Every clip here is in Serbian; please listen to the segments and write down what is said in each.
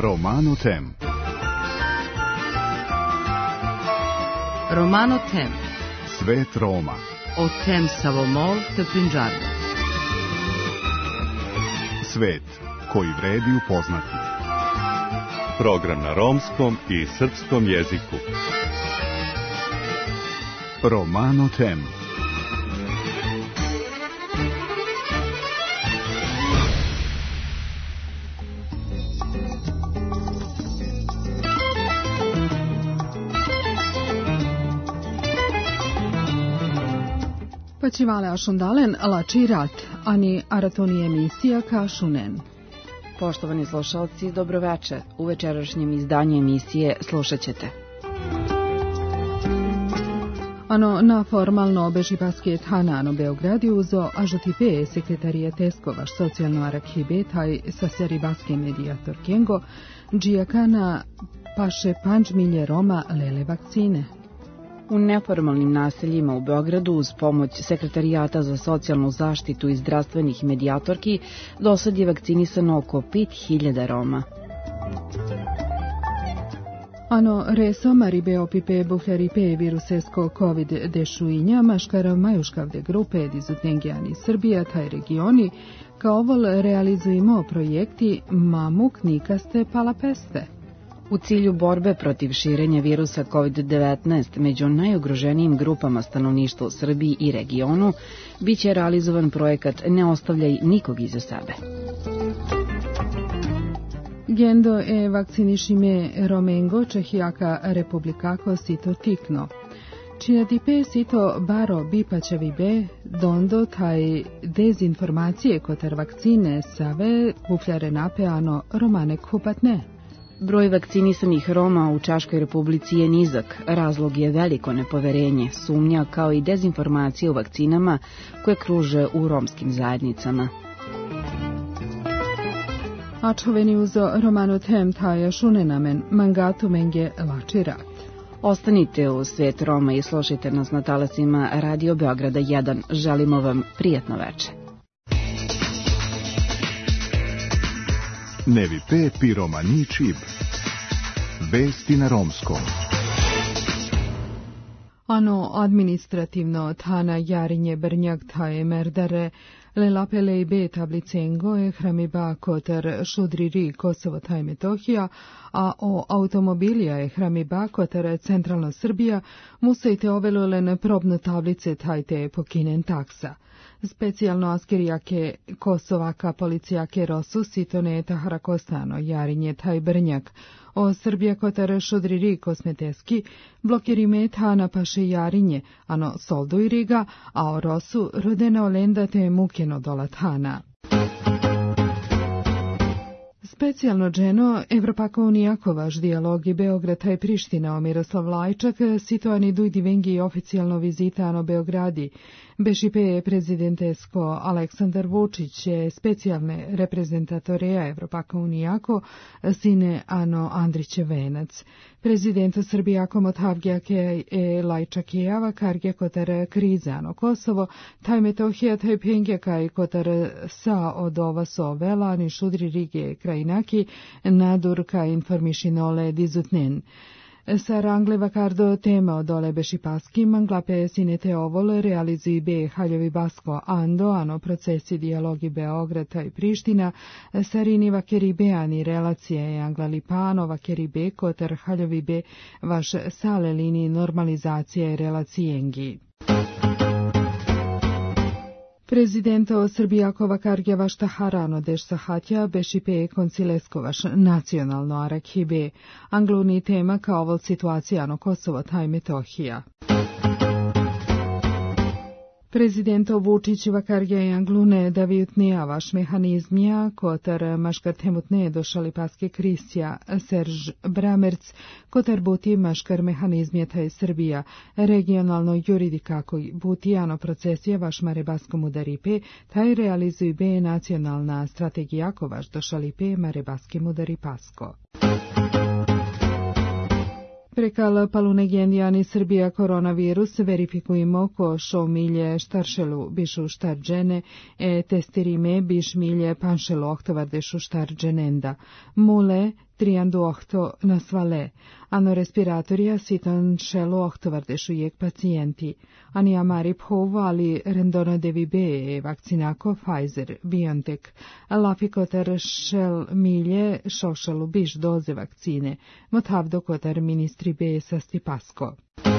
Romano Tem. Romano Tem. Svet Roma. O tem Savomol te Punjab. Svet koji vredi upoznati. Program na romskom i srpskom jeziku. Romano Tem. Pačivale ašundalen lači rat, ani aratoni emisija kašunen. Poštovani slušalci, dobroveče. U večerašnjem izdanju emisije slušat ćete. Ano na formalno obeži basket Hanano Beogradi uzo ažotipe sekretarije Teskovaš socijalno arakibe taj sa seri baske medijator Kengo, džijakana paše panđmilje Roma lele vakcine. U neformalnim naseljima u Beogradu uz pomoć Sekretarijata za socijalnu zaštitu i zdravstvenih medijatorki dosad je vakcinisano oko 5.000 Roma. Ano reso maribe opipe buhleripe virusesko covid dešuinja maškara majuškavde grupe dizutengijani Srbija taj regioni kao ovol realizujemo projekti Mamuk nikaste palapeste. U cilju borbe protiv širenja virusa COVID-19 među najugroženijim grupama stanovništva u Srbiji i regionu, biće realizovan projekat Ne ostavljaj nikog iza sebe. Gendo e vakcinišime Romengo Čehijaka republikako sito tikno. Činatipe sito baro bipačevi be dondo taj dezinformacije kotar vakcine save kufljare napeano romane kupatne. Broj vakcinisanih Roma u Češkoj republici je nizak, razlog je veliko nepoverenje, sumnja kao i dezinformacije o vakcinama koje kruže u romskim zajednicama. Ačoveni uzo Romano Tem taja šunenamen, mangatu menge lači rat. Ostanite u Svet Roma i slušajte nas na talasima Radio Beograda 1. Želimo vam prijatno veče. Nevi pe piromani čib. Vesti na romskom. Ano administrativno Tana Jarinje Brnjak taje merdare Lelapele i be tablicengo je hramiba kotar šudriri Kosovo taj Metohija, a o automobilija je hramiba kotar centralna Srbija musajte ovelolen probno tablice tajte pokinen taksa. Specijalno askirijake Kosovaka policijake Rosu sitone Tahara Kostano Jarinje taj Brnjak. O Srbija kotar šudriri kosmeteski blokirime Tana paše Jarinje, ano soldu i riga, a o Rosu rodena olenda te mukeno dolatana. Specijalno dženo Evropaka unijakovaš dijalogi Beograda i Priština o Miroslav Lajčak situani dujdi vengi oficijalno vizitano Beogradi. Bešipe je prezidentesko Aleksandar Vučić je specijalne reprezentatoreja Evropaka unijako sine ano Andriće Venac. Prezidenta Srbijako Motavgjake je Lajčakijava karge kotar krizano Kosovo, taj Metohija taj Pengjaka i kotar sa od ova sovela ni šudri rige krajinaki nadurka informišinole dizutnen. Sa rangle vakardo tema od ole bešipaski manglape sinete ovol realizuji be haljovi basko ando ano procesi dijalogi Beograda i Priština sarini vakeri beani relacije anglalipano vakeri be kotar haljovi be vaš sale lini normalizacije relacijengi. Prezidento Srbijakova Kargjeva Štaharano deš Sahatja bešipe koncileskovaš nacionalno arakibe, angluni tema kao ovol situacijano Kosovo taj Metohija. Prezidento Vučić vakarge i anglune da vijutnija vaš mehanizmija kotar maškar temutne došali paske Krisija Serž Bramerc kotar buti maškar mehanizmija taj Srbija regionalno juridika koji butijano procesija vaš marebaskom udaripe taj realizuj be nacionalna strategija ko vaš došalipe marebaskim udaripasko. Prekal palunegendijani Srbija koronavirus verifikujemo ko šo milje štaršelu bišu štarđene testirime biš milje panšelu oktovar dešu štarđenenda. Mule trianduohto nasvale, ano respiratoria siton shelo ohtovardeshu yek pacienti, ani amari phovali rendono devibe vakcinako Pfizer, BioNTech, lafikotar shel milje šošalu biš doze vakcine, motavdokotar ministri be sastipasko.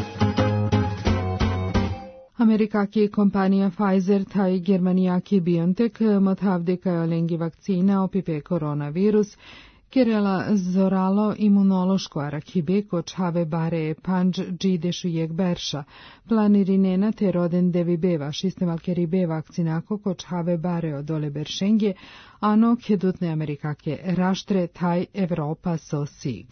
Amerikaki kompanija Pfizer taj Germanijaki BioNTech motavdika olengi vakcina opipe koronavirus, Kirela zoralo imunološko arakibeko čave bare panđ džidešu jek berša, planirinena te roden devibeva šistemalkeribe vakcinako ko čave bare odole beršengje, ano kedutne Amerikake raštre taj Evropa so sig.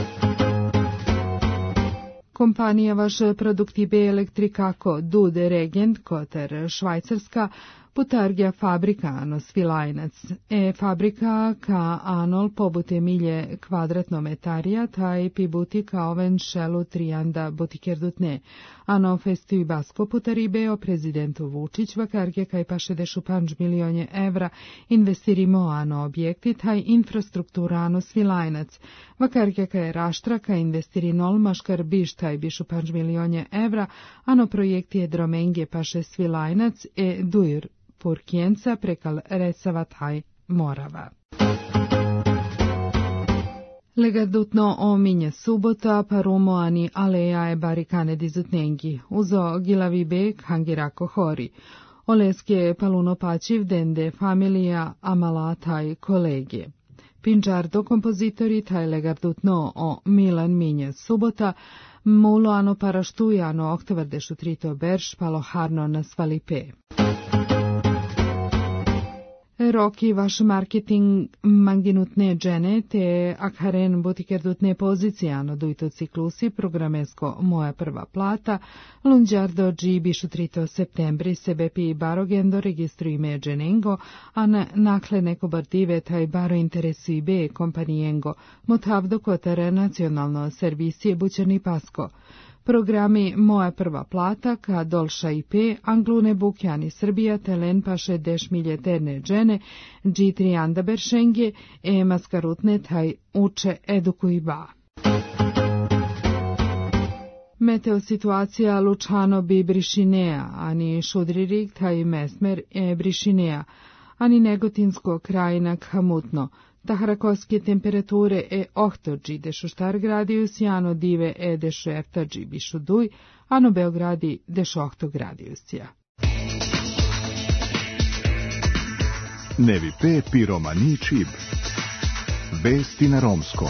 Kompanija vaš produktibe elektrikako Dude Regent koter Švajcarska putargja fabrika ano svilajnac. Fabrika ka anol pobute milje kvadratno metarija taj pibuti ka oven šelu trianda butikerdutne. Ano festu i basko putaribe o prezidentu Vučić vakarge kaj paše dešu panđ milionje evra investirimo ano objekti taj infrastruktura ano svilajnac. Vakarge kaj raštra ka investirinol maškar biš taj bišu panđ milionje evra ano projekti je dromenge paše svilajnac dujr Purkijenca prekal Resava taj Morava. Legadutno ominje subota parumo ani aleja barikane dizutnengi, uzo gilavi bek hangirako hori. Oleske paluno pačiv dende familija amala taj kolege. Pinčardo kompozitori taj legardutno o Milan minje subota, mulo ano paraštujano oktovardešu trito berš palo harno na svalipe. Roki vaš marketing manginutne džene te akharen butikerdutne pozicijano dujto ciklusi programesko Moja prva plata, lunđardo dži bišu 3. septembri sebepi barogendo registru ime dženengo, a nakle neko bardive taj baro interesu ibe kompanijengo, motavdo kotere nacionalno servisije bućerni pasko. Programi Moja prva plata, ka dolša IP, Anglune bukjani Srbija, telen paše deš miljeterne džene, G3 anda beršenge, maskarutne taj uče edukuj ba. Meteo situacija Lučano bi Brišinea, ani Šudririk taj mesmer Brišinea, ani Negotinsko krajina Hamutno. Tahrakovske temperature 8 džidešu štar gradius, ano dive dešu erta džibišu duj, ano Beogradi dešu 8 gradiusija. Nevi pe piromani čib. Vesti na romskom.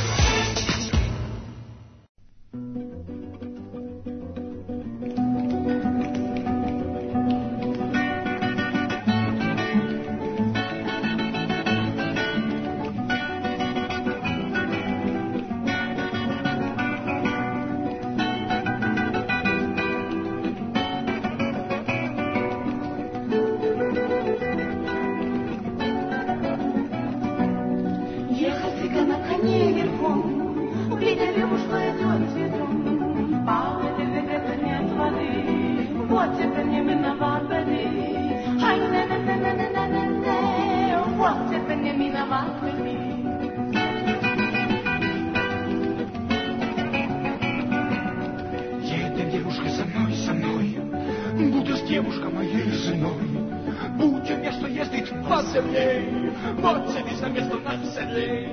Девушка моей женой, будем я, что ездит по земле, вот садись на место на седле.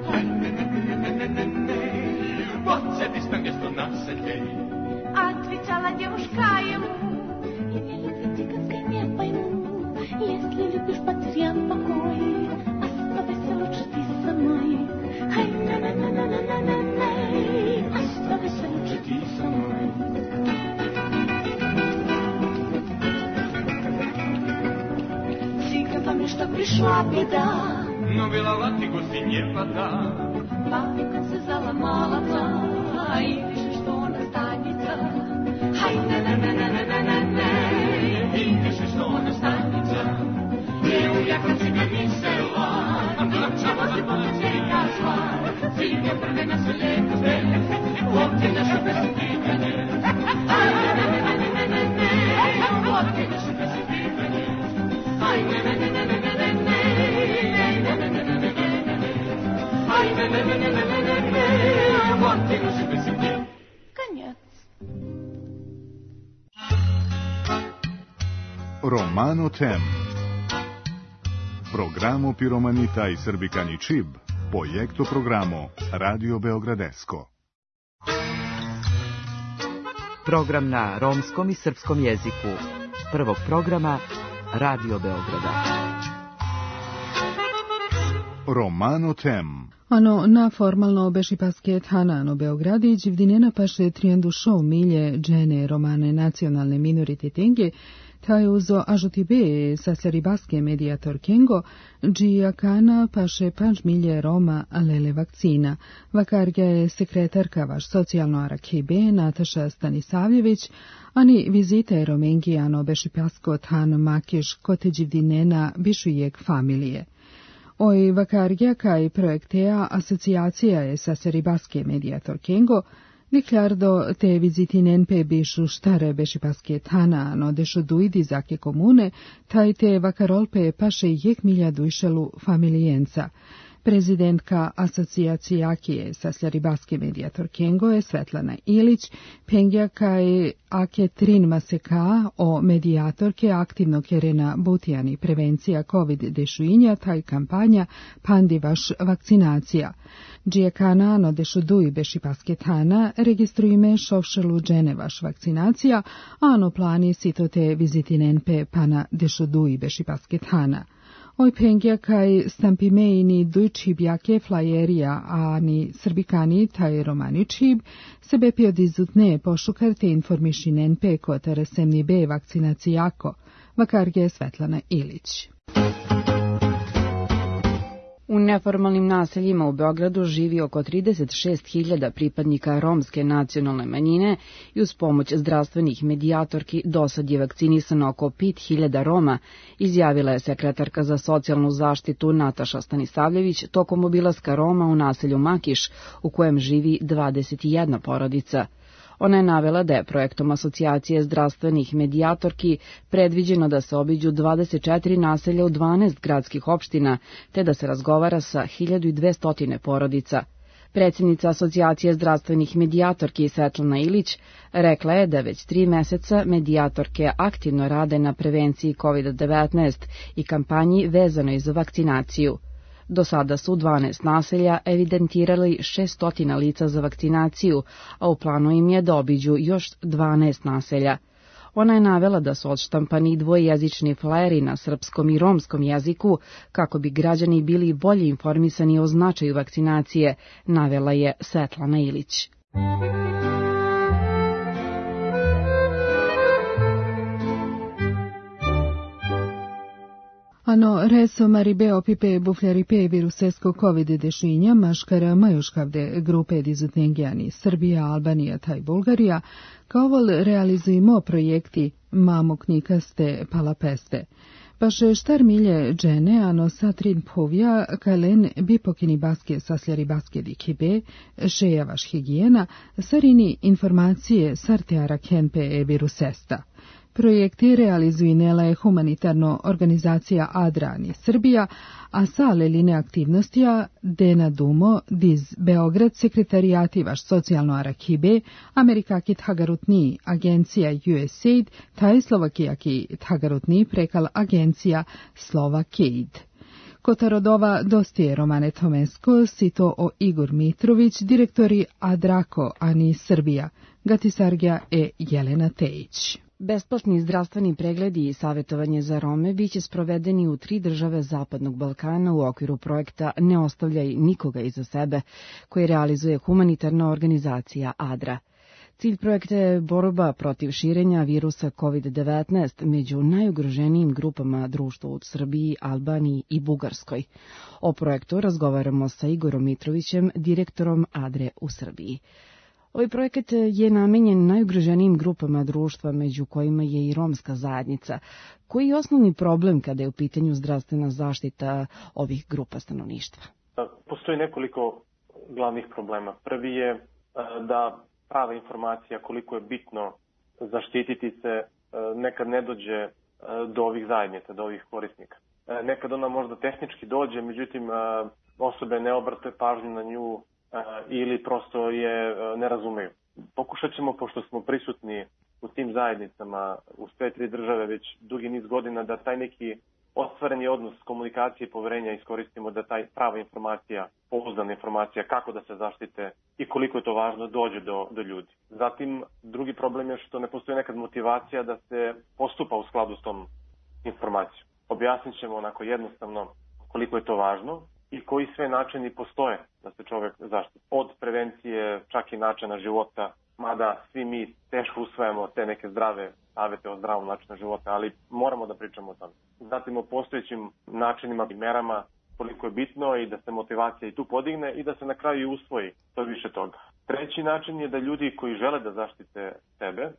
Вот садись на место на седле. Отвечала девушка ему: я не люблю цыганской не пойму, если любишь потерян покой, оставайся лучше ты со мной. Оставайся лучше ты со мной. Что пришла беда, но вела ты гости не вода. Бабка связала молока, и пишет, что он останется. И пишет, что он останется. Не уехал тебе ни села, чего ты получил кошла. Тебе провина свалит тебе, вот ты наша просветление. Вот ты наша просветление. Ай, Конец. Romano Tem. Programo Piromanita i Srbikani Čib, projekto programo Radio Beogradesko. Program na romskom i srpskom jeziku. Prvog programa Radio Beograda. Romano Tem. Ano na formalno beši pasket Hanano Beogradić vdinena paše trijendu šou milje džene romane nacionalne minoritete taj uzo ažutibe saslari baske medijator Kengo, džija kana paše panč milje Roma alele vakcina. Vakarga je sekretarka vaš socijalno arakibe Nataša Stanisavljević, ani vizite romengijano beši paskot Han Makiš koteđi vdinena bišujeg familije. Oj vakargja kaj projektea asocijacija je sa seribaske medijator Kengo, Niklardo te vizitinen pe bišu štare beši pasket Hana, no dešo dujdi zake komune, taj te vakarolpe paše jek milja dujšelu familijenca. Prezidentka asocijacijakije sa Slaribaske medijator Kengo je Svetlana Ilić, pengja kaj ake trin maseka o medijatorke aktivno kerena butijani prevencija COVID-dešuinja, taj kampanja pandivaš vakcinacija. Džijekana no dešo duj beši pasketana registrujme šovšelu dženevaš vakcinacija, a no plani sitote vizitinen pe pana dešo duj beši pasketana. Oj pengja kaj stampimejni dujčibjake flajerija, a ni srbikani taj romaničib, sebe piodizutne pošukarte informišinen pe kotere semni be vakcinacijako, vakarge Svetlana Ilić. U neformalnim naseljima u Beogradu živi oko 36.000 pripadnika romske nacionalne manjine i uz pomoć zdravstvenih medijatorki dosad je vakcinisano oko 5.000 Roma, izjavila je sekretarka za socijalnu zaštitu Nataša Stanisavljević tokom obilaska Roma u naselju Makiš, u kojem živi 21 porodica. Ona je navela da je projektom asocijacije zdravstvenih medijatorki predviđeno da se obiđu 24 naselja u 12 gradskih opština, te da se razgovara sa 1200 porodica. Predsjednica asocijacije zdravstvenih medijatorki Svetlana Ilić rekla je da već 3 meseca medijatorke aktivno rade na prevenciji COVID-19 i kampanji vezanoj za vakcinaciju. Do sada su u 12 naselja evidentirali 600 lica za vakcinaciju, a u planu im je da obiđu još 12 naselja. Ona je navela da su odštampani dvojezični flaeri na srpskom i romskom jeziku kako bi građani bili bolje informisani o značaju vakcinacije, navela je Svetlana Ilić. Ano, reso maribeo pipe bufljaripe virusesko COVID-dešinja maškara majuškavde grupe dizutengijani Srbija, Albanija taj Bulgarija, kao vol realizujemo projekti mamoknikaste palapeste. Paše štar milje džene, ano satrin povija, kalen bipokini baske saslari baske dikibe, šejavaš higijena, sarini informacije sarteara kenpe e virusesta. Projekti realizujnela je humanitarno organizacija Adrani Srbija, a sale line aktivnostija Dena Dumo, diz Beograd sekretarijati vaš socijalno arakibe, Amerikaki Thagarutni agencija USAID, taj Slovakijaki Thagarutni prekal agencija Slovakiaid. Kotarodova dostije Romane Tomesko, sito o Igor Mitrović, direktori Adrako Ani Srbija, Gatisargja e Jelena Tejić. Besplatni zdravstveni pregledi i savjetovanje za Rome biće sprovedeni u 3 države Zapadnog Balkana u okviru projekta Ne ostavljaj nikoga iza sebe, koji realizuje humanitarna organizacija ADRA. Cilj projekta je borba protiv širenja virusa COVID-19 među najugroženijim grupama društva u Srbiji, Albaniji i Bugarskoj. O projektu razgovaramo sa Igorom Mitrovićem, direktorom ADRE u Srbiji. Ovaj projekat je namenjen najugroženijim grupama društva, među kojima je i romska zajednica. Koji je osnovni problem kada je u pitanju zdravstvena zaštita ovih grupa stanovništva? Postoji nekoliko glavnih problema. Prvi je da prava informacija koliko je bitno zaštititi se nekad ne dođe do ovih zajednica, do ovih korisnika. Nekad ona možda tehnički dođe, međutim osobe ne obrate pažnju na nju ili prosto je ne razumeju. Pokušat ćemo, pošto smo prisutni u tim zajednicama u sve 3 države već dugi niz godina, da taj neki ostvareni odnos komunikacije i poverenja iskoristimo da taj prava informacija, pouzdana informacija kako da se zaštite i koliko je to važno dođe do ljudi. Zatim, drugi problem je što ne postoji nekad motivacija da se postupa u skladu s tom informacijom. Objasnit ćemo onako jednostavno koliko je to važno i koji sve načini postoje da se čovjek zaštiti. Od prevencije, čak i načina života, mada svi mi teško usvajamo te neke zdrave savjete o zdravom načinu života, ali moramo da pričamo o tome. Zatim o postojećim načinima i merama, koliko je bitno i da se motivacija i tu podigne i da se na kraju usvoji to više toga. Treći način je da ljudi koji žele da zaštite sebe,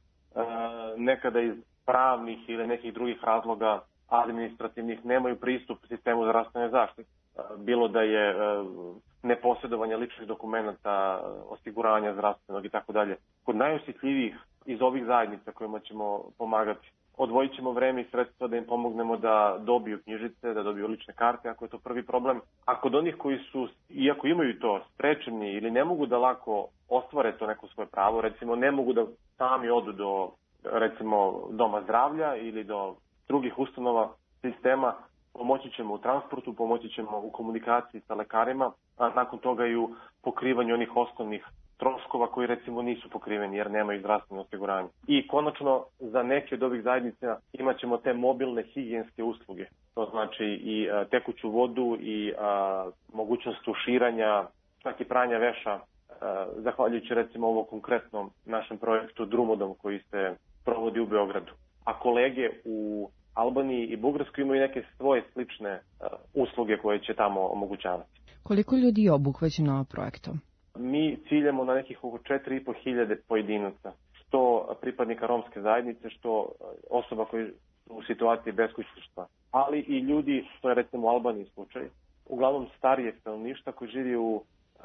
nekada iz pravnih ili nekih drugih razloga administrativnih nemaju pristup sistemu zdravstvene zaštite. Bilo da je neposjedovanje ličnih dokumenata, osiguranja zdravstvenog i tako dalje. Kod najosjetljivijih iz ovih zajednica kojima ćemo pomagati, odvojit ćemo vreme i sredstva da im pomognemo da dobiju knjižice, da dobiju lične karte, ako je to prvi problem. A kod onih koji su, iako imaju to, sprečeni ili ne mogu da lako ostvare to neko svoje pravo, recimo ne mogu da sami odu do, recimo, doma zdravlja ili do drugih ustanova sistema, pomoći ćemo u transportu, pomoći ćemo u komunikaciji sa lekarima, a nakon toga i u pokrivanju onih osnovnih troškova koji recimo nisu pokriveni jer nemaju zdravstveno osiguranje. I konačno za neke od ovih zajednica imat ćemo te mobilne higijenske usluge. To znači i tekuću vodu i mogućnost tuširanja, čak i pranja veša, zahvaljujući recimo ovo konkretnom našem projektu Drumodom koji se provodi u Beogradu. A kolege u Albaniji i Bugarskoj imaju neke svoje slične usluge koje će tamo omogućavati. Koliko ljudi je obuhvaćeno projektom? Mi ciljamo na nekih oko 4.500 pojedinaca, što pripadnika romske zajednice, što osoba koji su u situaciji beskućništva, ali i ljudi, što je recimo u Albaniji slučaj, uglavnom starije stanovništva koji živi u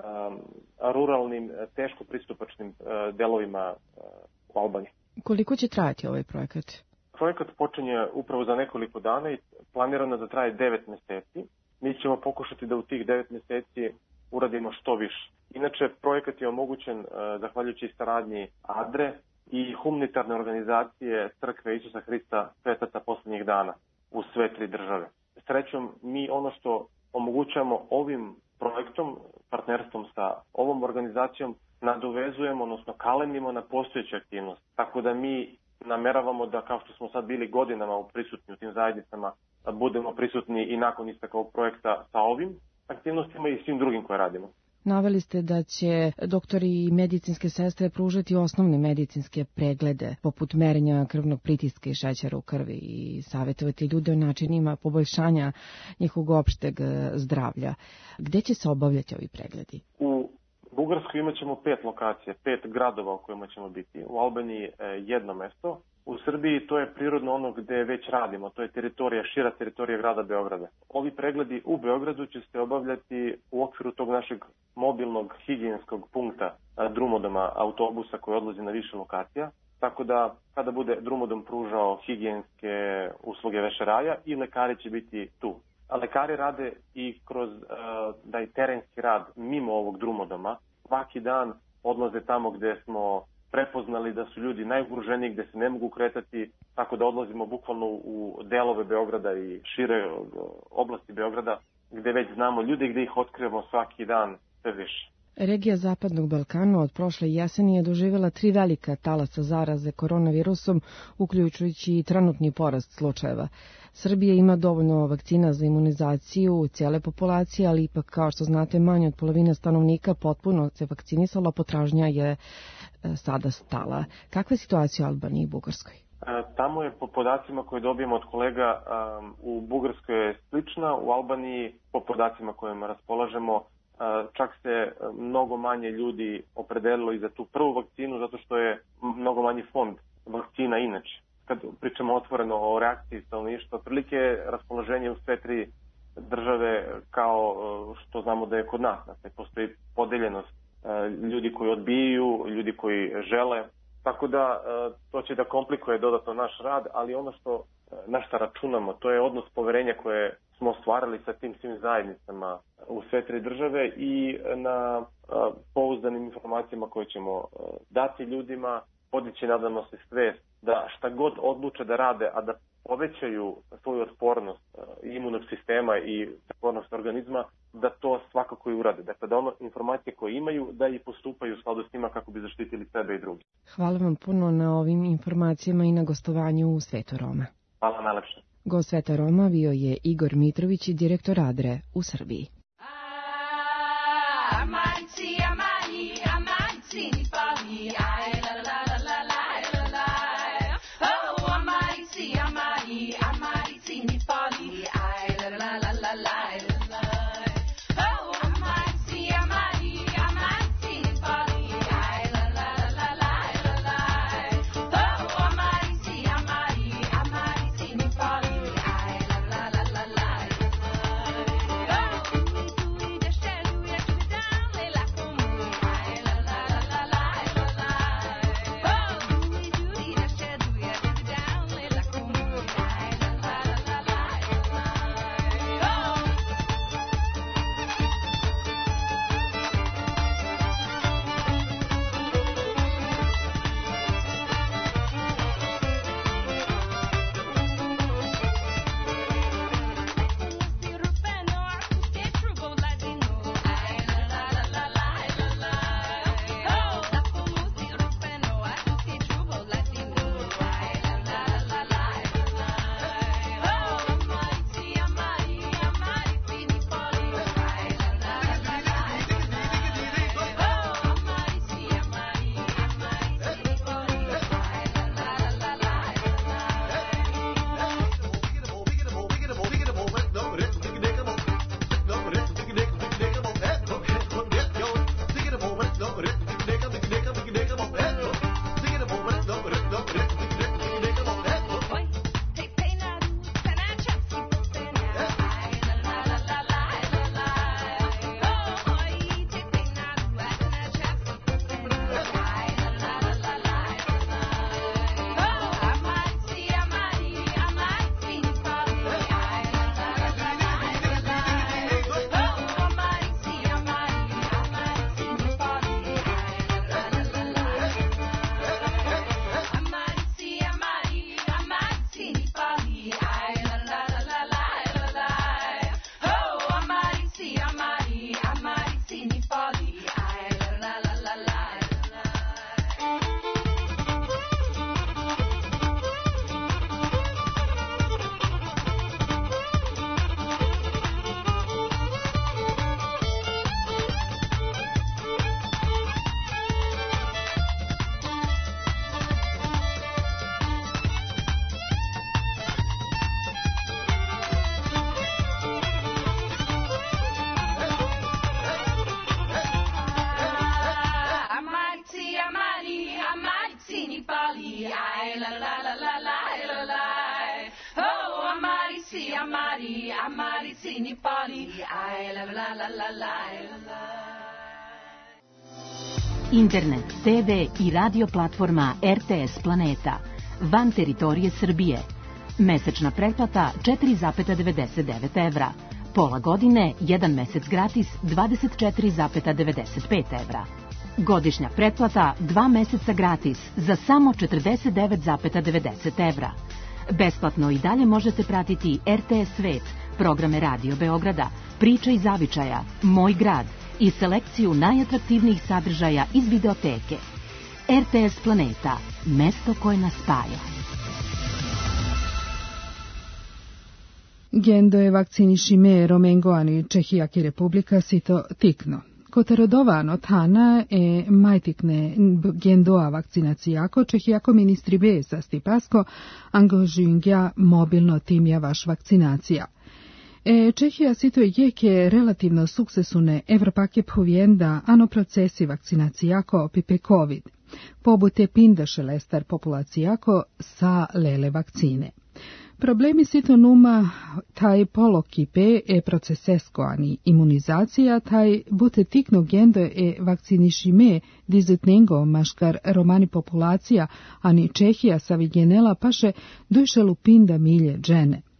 ruralnim, teško pristupačnim delovima u Albaniji. Koliko će trajati ovaj projekat? Projekat počinje upravo za nekoliko dana i planirano da traje 9 meseci. Mi ćemo pokušati da u tih 9 meseci uradimo što više. Inače, projekat je omogućen zahvaljujući saradnji ADRE i humanitarne organizacije Crkve Isusa Hrista Svetaca posljednjih dana u sve 3 države. Srećom, mi ono što omogućujemo ovim projektom, partnerstvom sa ovom organizacijom, nadovezujemo, odnosno kalemimo na postojeću aktivnost. Tako da mi nameravamo da, kao što smo sad bili godinama prisutni u tim zajednicama, budemo prisutni i nakon isteka ovog projekta sa ovim aktivnostima i svim drugim koje radimo. Naveli ste da će doktori i medicinske sestre pružati osnovne medicinske preglede, poput merenja krvnog pritiska i šećera u krvi i savjetovati ljude o načinima poboljšanja njihovog opšteg zdravlja. Gde će se obavljati ovi pregledi? U Bugarskoj imat ćemo 5 lokacija, 5 gradova u kojima ćemo biti. U Albaniji jedno mesto. U Srbiji to je prirodno ono gde već radimo, to je šira teritorija grada Beograda. Ovi pregledi u Beogradu će se obavljati u okviru tog našeg mobilnog higijenskog punkta Drumodoma, autobusa koji odlazi na više lokacija. Tako da kada bude Drumodom pružao higijenske usluge vešeraja i lekari će biti tu. A lekari rade i kroz taj terenski rad mimo ovog Drumodoma. Svaki dan odlaze tamo gde smo prepoznali da su ljudi najugroženiji, gde se ne mogu kretati, tako da odlazimo bukvalno u delove Beograda i šire oblasti Beograda, gde već znamo ljude, gde ih otkrivamo svaki dan sve više. Regija Zapadnog Balkana od prošle jeseni je doživjela 3 velika talasa zaraze koronavirusom, uključujući i trenutni porast slučajeva. Srbija ima dovoljno vakcina za imunizaciju cijele populacije, ali ipak, kao što znate, manje od polovine stanovnika potpuno se vakcinisalo, potražnja je sada stala. Kakva je situacija u Albaniji i Bugarskoj? Tamo je po podacima koje dobijemo od kolega u Bugarskoj je slična, u Albaniji po podacima kojima raspolažemo čak se mnogo manje ljudi opredelilo i za tu prvu vakcinu zato što je mnogo manji fond vakcina inače. Kad pričamo otvoreno o reakciji stanovništva, otprilike raspoloženje u sve 3 države kao što znamo da je kod nas. Dakle, postoji podeljenost ljudi koji odbijaju, ljudi koji žele. Tako da to će da komplikuje dodatno naš rad, ali ono što na šta računamo, to je odnos poverenja koje smo ostvarili sa tim svim zajednicama u sve 3 države i na pouzdanim informacijama koje ćemo dati ljudima, podići, nadamo se, svest da šta god odluče da rade, a da povećaju svoju otpornost imunog sistema i otpornost organizma, da to svakako i urade. Dakle, da ono informacije koje imaju, da i postupaju u skladu s njima kako bi zaštitili sebe i drugi. Hvala vam puno na ovim informacijama i na gostovanju u Svetu Roma. Hvala najlepše. Gost Sveta Roma bio je Igor Mitrović, direktor ADRE u Srbiji. Internet, TV i radio platforma RTS Planeta, van teritorije Srbije. Mesečna pretplata 4,99 evra. Pola godine, 1 mesec gratis 24,95 evra. Godišnja pretplata 2 meseca gratis za samo 49,90 evra. Besplatno i dalje možete pratiti RTS Svet, programe Radio Beograda, Priča i zavičaja, Moj grad i selekciju najatraktivnijih sadržaja iz videoteke. RTS Planeta, mesto koje nas spaja. Gendo je vakcinišime Romengoani Čehijaki Republika sito tikno. Kotarodovano Tana e majtikne gendoa vakcinacijako Čehijako ministri besa stipasko angažingja mobilno timja vaš vakcinacija. Čehija sito je relativno sukcesune Evropake povijenda ano procesi vakcinacijako pipe COVID. Pobute pindaše lestar populacijako sa lele vakcine. Problemi sito numa taj polokipe procesesko ani imunizacija taj bute tikno gendo vakcinišime dizutnengo maškar romani populacija ani Čehija savigenela paše duše lupinda milje džene.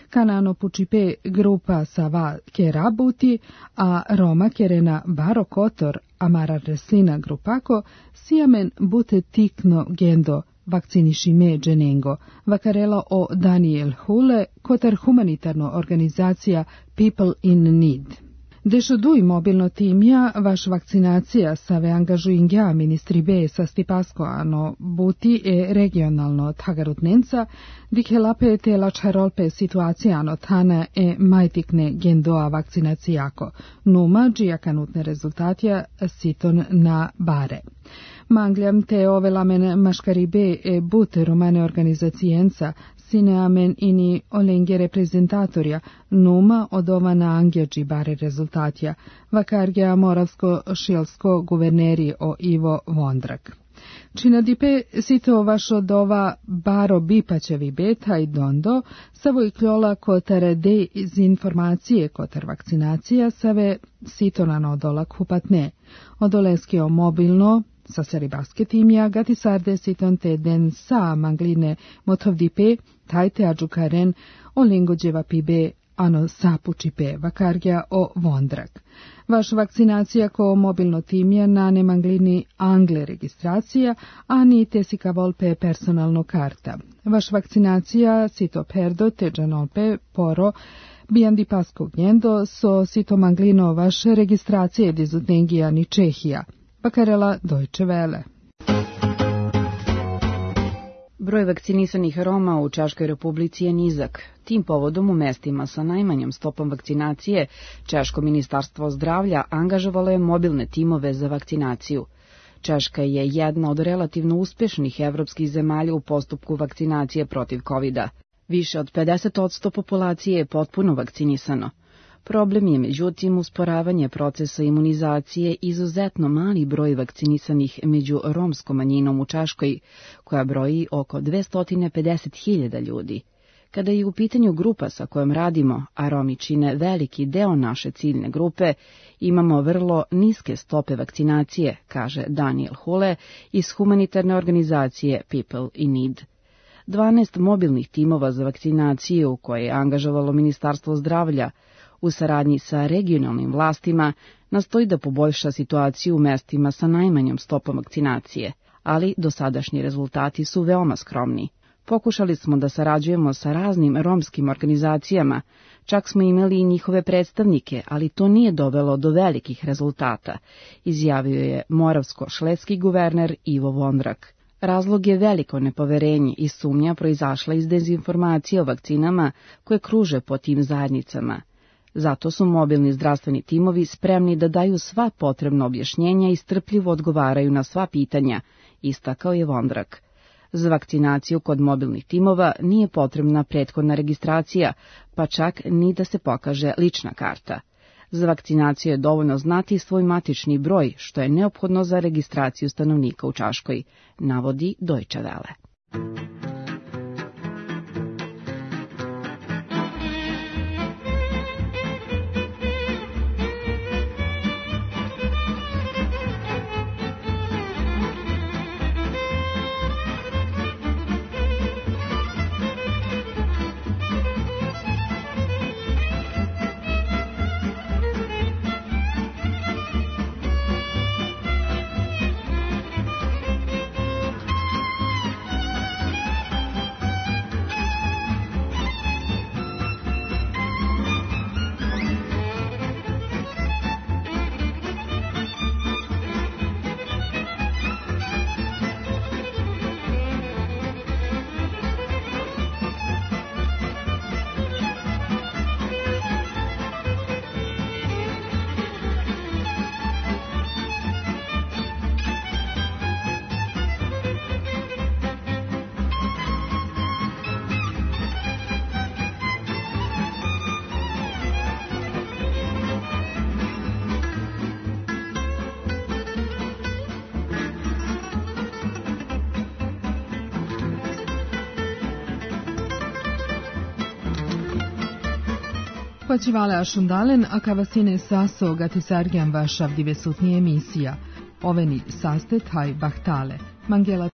Kanano Pučipe grupa Sava Kerabuti, a Roma Kerena Barokotor Amara Reslina grupako, Siamen Bute Tikno Gendo vakcinishime Dženengo, vakarela o Daniel Hule, kotar humanitarno organizacija People in Need. Dešuduj mobilno timja, vaš vakcinacija save angažuingja ministri B sa Stipasko ano buti e regionalno tagarutnenca, dikhelape te lačarolpe situacija ano tana e majtikne gendoa vakcinacijako, numa džijakanutne rezultatja siton na bare. Mangliam te ovelamen maškaribe e but romane organizacijenca, sineamen ini olengje reprezentatorja, numa odovana angjeđi bare rezultatja, vakargja moravsko-šilsko guverneri o Ivo Vondrak. Činadipe sito vašo dova baro bipaćevi beta i dondo, savo i kljola kotare de iz informacije kotar vakcinacija save sito na nodolak hupatne. Odoleskio mobilno, sa seribaske timja, gati sarde siton te den sa mangline motovdipe, tajte ađukaren o lingođeva pibe ano sapučipe, vakargja o Vondrak. Vaš vakcinacija ko mobilno timja na nemanglini angle registracija, a ni tesika volpe personalno karta. Vaš vakcinacija sito perdo te džanolpe poro bijandi paskog njendo so sito manglino vaš registracije dizutengija ni Čehija. Vakarela Deutsche Welle. Broj vakcinisanih Roma u Češkoj Republici je nizak. Tim povodom u mestima sa najmanjom stopom vakcinacije Češko ministarstvo zdravlja angažovalo je mobilne timove za vakcinaciju. Češka je jedna od relativno uspešnih evropskih zemalja u postupku vakcinacije protiv COVID-a. Više od 50% populacije je potpuno vakcinisano. Problem je međutim usporavanje procesa imunizacije izuzetno mali broj vakcinisanih među romskom manjinom u Češkoj, koja broji oko 250.000 ljudi. Kada je u pitanju grupa sa kojom radimo, a Romi čine veliki deo naše ciljne grupe, imamo vrlo niske stope vakcinacije, kaže Daniel Hule iz humanitarne organizacije People in Need. 12 mobilnih timova za vakcinaciju koje je angažovalo Ministarstvo zdravlja u saradnji sa regionalnim vlastima nastoji da poboljša situaciju u mestima sa najmanjom stopom vakcinacije, ali dosadašnji rezultati su veoma skromni. Pokušali smo da sarađujemo sa raznim romskim organizacijama, čak smo imali i njihove predstavnike, ali to nije dovelo do velikih rezultata, izjavio je moravsko-švedski guverner Ivo Vondrak. Razlog je veliko nepoverenje i sumnja proizašla iz dezinformacije o vakcinama koje kruže po tim zajednicama. Zato su mobilni zdravstveni timovi spremni da daju sva potrebna objašnjenja i strpljivo odgovaraju na sva pitanja, istakao je Vondrak. Za vakcinaciju kod mobilnih timova nije potrebna prethodna registracija, pa čak ni da se pokaže lična karta. Za vakcinaciju je dovoljno znati svoj matični broj, što je neophodno za registraciju stanovnika u Češkoj, navodi Deutsche Welle. Počivale ašundalen, a kavasine saso gatisargian vašav divesutni emisija. Oveni saste taj bahtale. Mangela